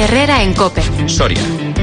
Herrera en COPE. Soria.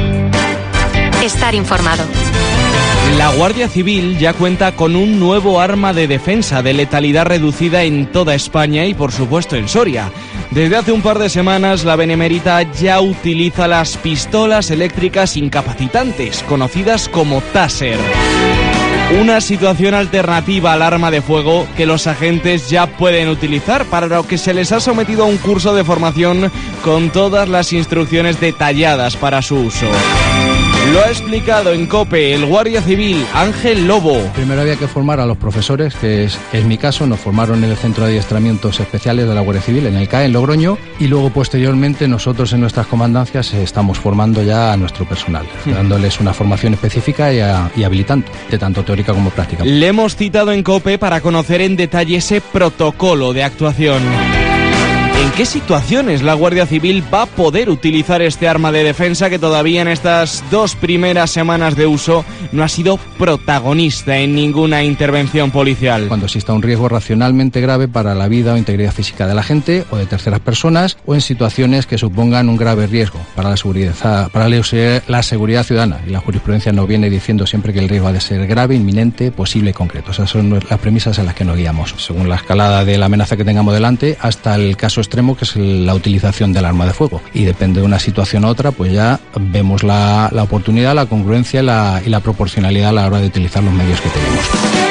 Estar informado. La Guardia Civil ya cuenta con un nuevo arma de defensa de letalidad reducida en toda España y, por supuesto, en Soria. Desde hace un par de semanas, la Benemérita ya utiliza las pistolas eléctricas incapacitantes, conocidas como Taser. Una situación alternativa al arma de fuego que los agentes ya pueden utilizar, para lo que se les ha sometido a un curso de formación con todas las instrucciones detalladas para su uso. Lo ha explicado en COPE el guardia civil Ángel Lobo. Primero había que formar a los profesores, que es mi caso. Nos formaron en el Centro de Adiestramientos Especiales de la Guardia Civil, en el CAE, en Logroño, y luego posteriormente nosotros en nuestras comandancias estamos formando ya a nuestro personal, dándoles una formación específica y habilitante, de tanto teórica como práctica. Le hemos citado en COPE para conocer en detalle ese protocolo de actuación. ¿En qué situaciones la Guardia Civil va a poder utilizar este arma de defensa que todavía en estas 2 primeras semanas de uso no ha sido protagonista en ninguna intervención policial? Cuando exista un riesgo racionalmente grave para la vida o integridad física de la gente o de terceras personas, o en situaciones que supongan un grave riesgo para la seguridad ciudadana. Y la jurisprudencia nos viene diciendo siempre que el riesgo ha de ser grave, inminente, posible y concreto. Esas son las premisas en las que nos guiamos, según la escalada de la amenaza que tengamos delante, hasta el caso extremo, que es la utilización del arma de fuego. Y depende de una situación a otra, pues ya vemos la oportunidad, la congruencia y la proporcionalidad a la hora de utilizar los medios que tenemos.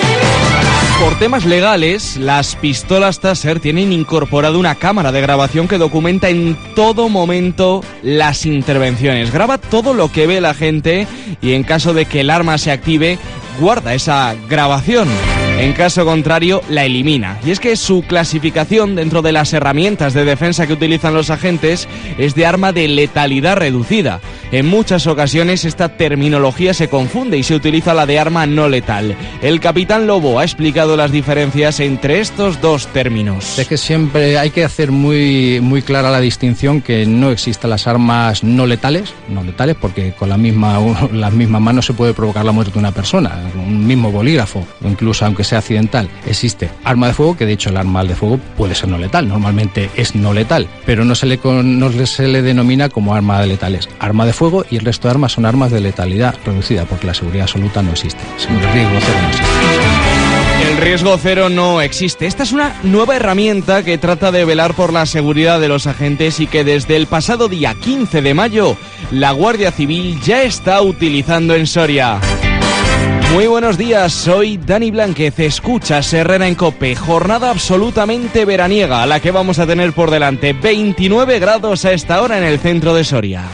Por temas legales, las pistolas Taser tienen incorporado una cámara de grabación que documenta en todo momento las intervenciones. Graba todo lo que ve la gente y, en caso de que el arma se active, guarda esa grabación. En caso contrario, la elimina. Y es que su clasificación dentro de las herramientas de defensa que utilizan los agentes es de arma de letalidad reducida. En muchas ocasiones esta terminología se confunde y se utiliza la de arma no letal. El capitán Lobo ha explicado las diferencias entre estos dos términos. Es que siempre hay que hacer muy clara la distinción, que no existen las armas no letales, porque con las mismas manos se puede provocar la muerte de una persona, un mismo bolígrafo, o incluso aunque sea accidental. Existe arma de fuego, que de hecho el arma de fuego puede ser no letal, normalmente es no letal, pero no se le denomina como arma de letales. Arma de fuego y el resto de armas son armas de letalidad reducida, porque la seguridad absoluta no existe, el riesgo cero no existe. El riesgo cero no existe. Esta es una nueva herramienta que trata de velar por la seguridad de los agentes y que desde el pasado día 15 de mayo la Guardia Civil ya está utilizando en Soria. Muy buenos días, soy Dani Blánquez, escuchas Herrera en COPE, jornada absolutamente veraniega la que vamos a tener por delante, 29 grados a esta hora en el centro de Soria.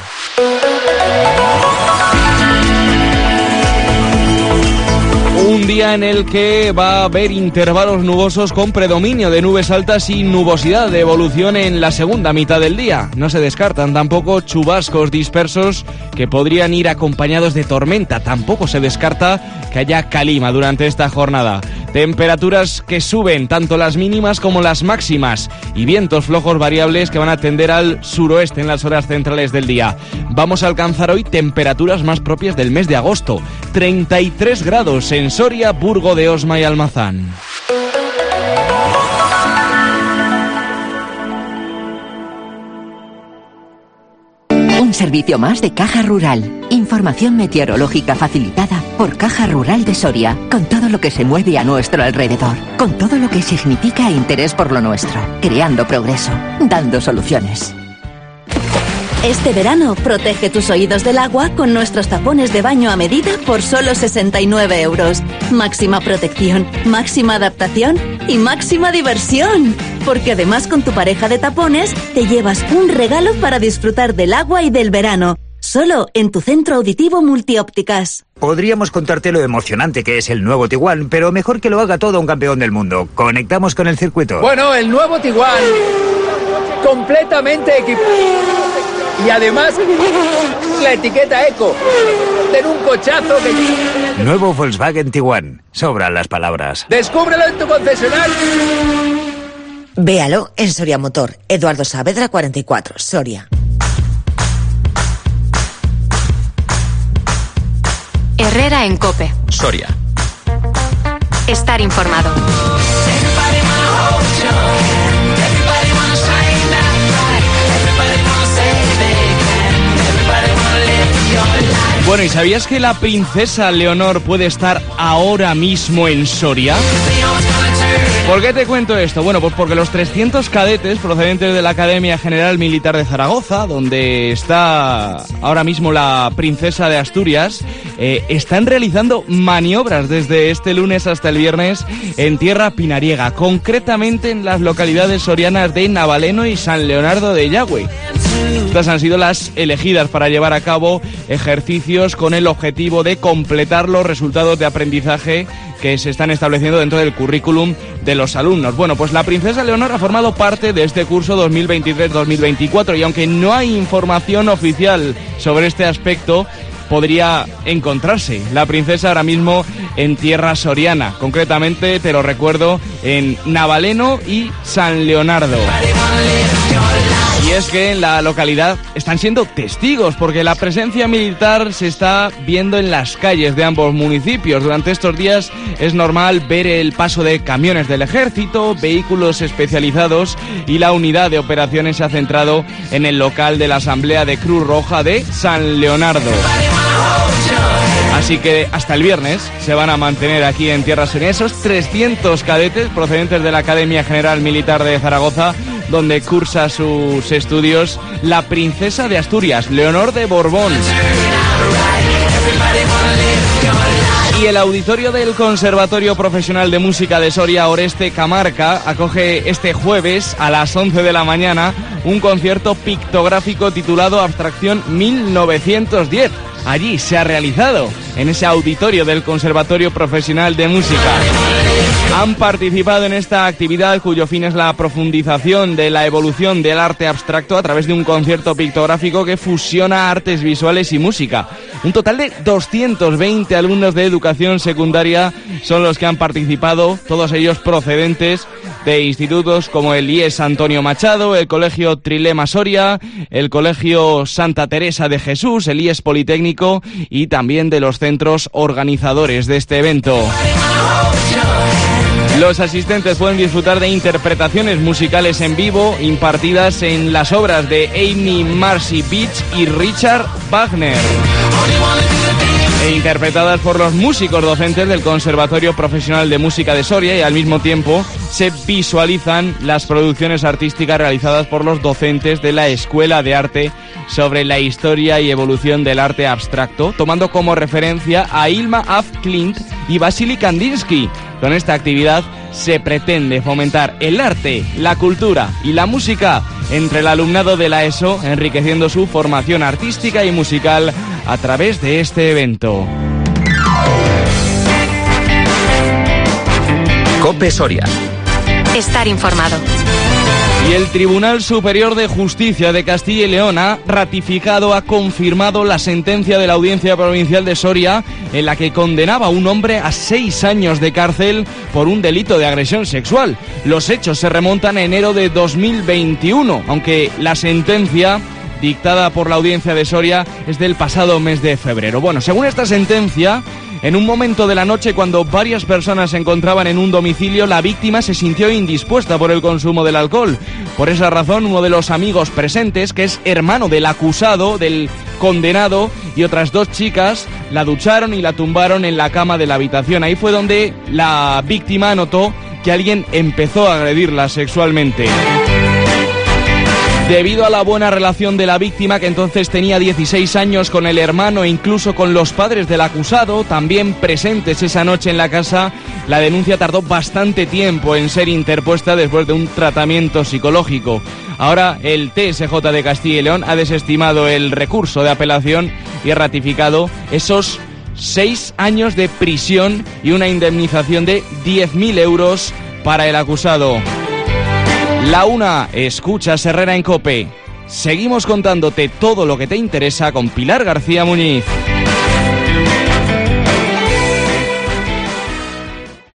Un día en el que va a haber intervalos nubosos con predominio de nubes altas y nubosidad de evolución en la segunda mitad del día. No se descartan tampoco chubascos dispersos que podrían ir acompañados de tormenta. Tampoco se descarta que haya calima durante esta jornada. Temperaturas que suben, tanto las mínimas como las máximas, y vientos flojos variables que van a tender al suroeste en las horas centrales del día. Vamos a alcanzar hoy temperaturas más propias del mes de agosto. 33 grados en Soria, Burgo de Osma y Almazán. Un servicio más de Caja Rural. Información meteorológica facilitada por Caja Rural de Soria, con todo lo que se mueve a nuestro alrededor, con todo lo que significa interés por lo nuestro, creando progreso, dando soluciones. Este verano protege tus oídos del agua con nuestros tapones de baño a medida por solo 69 euros. Máxima protección, máxima adaptación y máxima diversión. Porque además con tu pareja de tapones te llevas un regalo para disfrutar del agua y del verano. Solo en tu centro auditivo Multiópticas. Podríamos contarte lo emocionante que es el nuevo Tiguan, pero mejor que lo haga todo un campeón del mundo. Conectamos con el circuito. Bueno, el nuevo Tiguan, completamente equipado. Y además, la etiqueta Eco. Tener un cochazo que... Nuevo Volkswagen Tiguan. Sobran las palabras. ¡Descúbrelo en tu concesionario! Véalo en Soria Motor. Eduardo Saavedra 44, Soria. Herrera en COPE. Soria. Estar informado. Bueno, ¿y sabías que la princesa Leonor puede estar ahora mismo en Soria? ¿Por qué te cuento esto? Bueno, pues porque los 300 cadetes procedentes de la Academia General Militar de Zaragoza, donde está ahora mismo la princesa de Asturias, están realizando maniobras desde este lunes hasta el viernes en tierra pinariega, concretamente en las localidades sorianas de Navaleno y San Leonardo de Yagüe. Estas han sido las elegidas para llevar a cabo ejercicios con el objetivo de completar los resultados de aprendizaje que se están estableciendo dentro del currículum de los alumnos. Bueno, pues la princesa Leonor ha formado parte de este curso 2023-2024 y aunque no hay información oficial sobre este aspecto, podría encontrarse la princesa ahora mismo en tierra soriana, concretamente, te lo recuerdo, en Navaleno y San Leonardo. Y es que en la localidad están siendo testigos porque la presencia militar se está viendo en las calles de ambos municipios. Durante estos días es normal ver el paso de camiones del ejército, vehículos especializados y la unidad de operaciones se ha centrado en el local de la Asamblea de Cruz Roja de San Leonardo. Así que hasta el viernes se van a mantener aquí en tierra soriana esos 300 cadetes procedentes de la Academia General Militar de Zaragoza, donde cursa sus estudios la princesa de Asturias, Leonor de Borbón. Y el auditorio del Conservatorio Profesional de Música de Soria, Oreste Camarca, acoge este jueves a las 11 de la mañana un concierto pictográfico titulado Abstracción 1910. Allí se ha realizado, en ese auditorio del Conservatorio Profesional de Música. Han participado en esta actividad cuyo fin es la profundización de la evolución del arte abstracto a través de un concierto pictográfico que fusiona artes visuales y música. Un total de 220 alumnos de educación secundaria son los que han participado, todos ellos procedentes de institutos como el IES Antonio Machado, el Colegio Trilema Soria, el Colegio Santa Teresa de Jesús, el IES Politécnico y también de los centros organizadores de este evento. Los asistentes pueden disfrutar de interpretaciones musicales en vivo impartidas en las obras de Amy Marcy Beach y Richard Wagner, e interpretadas por los músicos docentes del Conservatorio Profesional de Música de Soria, y al mismo tiempo se visualizan las producciones artísticas realizadas por los docentes de la Escuela de Arte sobre la historia y evolución del arte abstracto, tomando como referencia a Ilma af Klint y Vasily Kandinsky. Con esta actividad se pretende fomentar el arte, la cultura y la música entre el alumnado de la ESO, enriqueciendo su formación artística y musical a través de este evento. COPE Soria. Estar informado. Y el Tribunal Superior de Justicia de Castilla y León ha ratificado, ha confirmado la sentencia de la Audiencia Provincial de Soria en la que condenaba a un hombre a 6 años de cárcel por un delito de agresión sexual. Los hechos se remontan a enero de 2021, aunque la sentencia dictada por la Audiencia de Soria es del pasado mes de febrero. Bueno, según esta sentencia, en un momento de la noche, cuando varias personas se encontraban en un domicilio, la víctima se sintió indispuesta por el consumo del alcohol. Por esa razón, uno de los amigos presentes, que es hermano del acusado, del condenado, y otras 2 chicas, la ducharon y la tumbaron en la cama de la habitación. Ahí fue donde la víctima notó que alguien empezó a agredirla sexualmente. Debido a la buena relación de la víctima, que entonces tenía 16 años, con el hermano e incluso con los padres del acusado, también presentes esa noche en la casa, la denuncia tardó bastante tiempo en ser interpuesta después de un tratamiento psicológico. Ahora el TSJ de Castilla y León ha desestimado el recurso de apelación y ha ratificado esos 6 años de prisión y una indemnización de 10.000 euros para el acusado. La una, escuchas Herrera en COPE. Seguimos contándote todo lo que te interesa con Pilar García Muñiz.